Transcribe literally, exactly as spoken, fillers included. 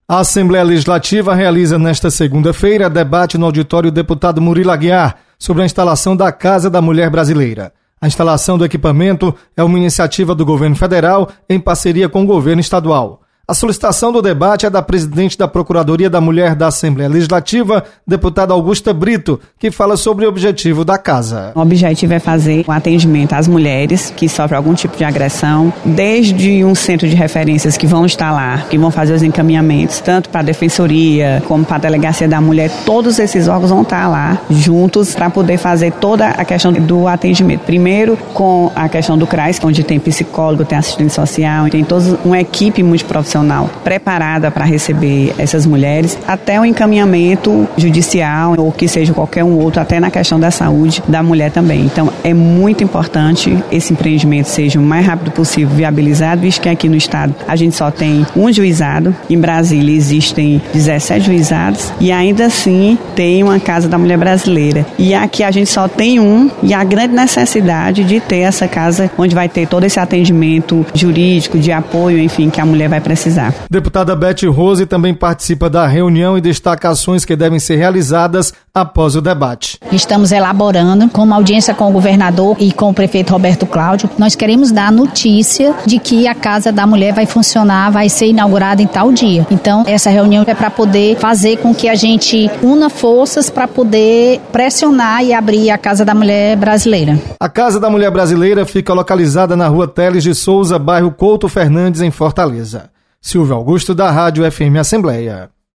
A Assembleia Legislativa realiza nesta segunda-feira debate no auditório deputado Murilo Aguiar sobre a instalação da Casa da Mulher Brasileira. A instalação do equipamento é uma iniciativa do governo federal em parceria com o governo estadual. A solicitação do debate é da presidente da Procuradoria da Mulher da Assembleia Legislativa, deputada Augusta Brito, que fala sobre o objetivo da casa. O objetivo é fazer um atendimento às mulheres que sofrem algum tipo de agressão, desde um centro de referências que vão estar lá, que vão fazer os encaminhamentos, tanto para a Defensoria como para a Delegacia da Mulher. Todos esses órgãos vão estar lá juntos para poder fazer toda a questão do atendimento. Primeiro, com a questão do C R A S, onde tem psicólogo, tem assistente social, tem toda uma equipe multiprofissional preparada para receber essas mulheres, até o encaminhamento judicial ou que seja qualquer um outro, até na questão da saúde da mulher também. Então é muito importante esse empreendimento seja o mais rápido possível viabilizado, visto que aqui no estado a gente só tem um juizado, em Brasília existem dezessete juizados e ainda assim tem uma Casa da Mulher Brasileira. E aqui a gente só tem um e a grande necessidade de ter essa casa onde vai ter todo esse atendimento jurídico, de apoio, enfim, que a mulher vai precisar. Deputada Beth Rose também participa da reunião e destaca ações que devem ser realizadas após o debate. Estamos elaborando, com uma audiência com o governador e com o prefeito Roberto Cláudio, nós queremos dar a notícia de que a Casa da Mulher vai funcionar, vai ser inaugurada em tal dia. Então, essa reunião é para poder fazer com que a gente una forças para poder pressionar e abrir a Casa da Mulher Brasileira. A Casa da Mulher Brasileira fica localizada na rua Teles de Souza, bairro Couto Fernandes, em Fortaleza. Silvio Augusto, da Rádio F M Assembleia.